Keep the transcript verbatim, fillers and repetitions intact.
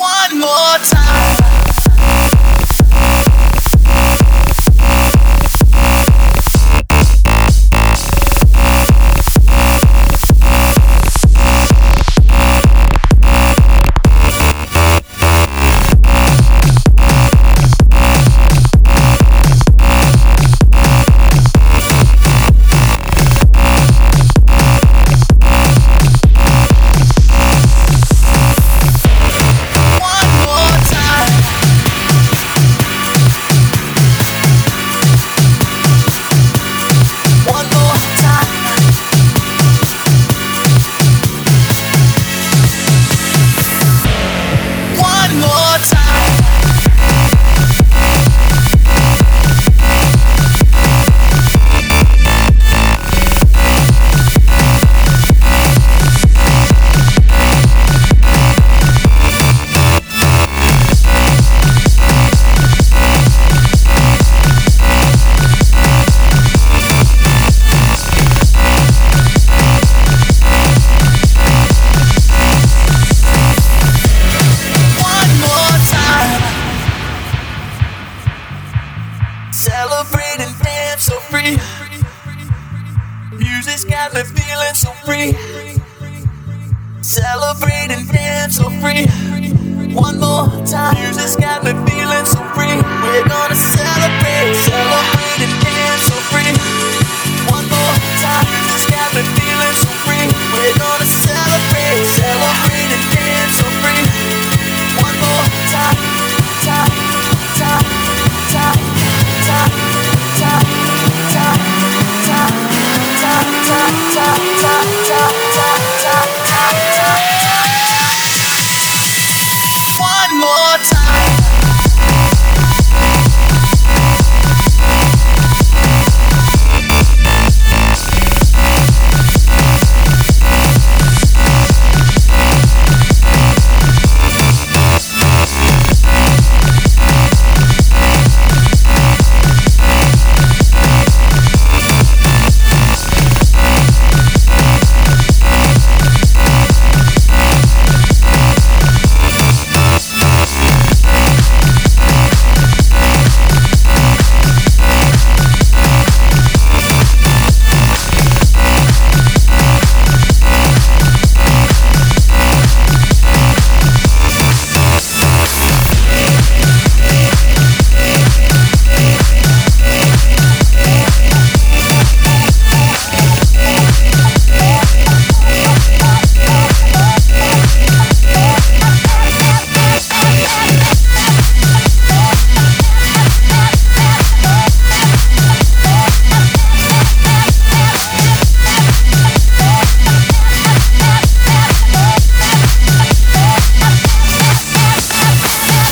One more time. Celebrate and dance so free. Music's got me feeling so free. Celebrate and dance so free. One more time. Music's got me feeling so free. We're gonna celebrate, celebrate and dance so free. One more time. Music's got me feeling so free. We're gonna celebrate, celebrate and dance so free. One more time, time, time, time. One more time.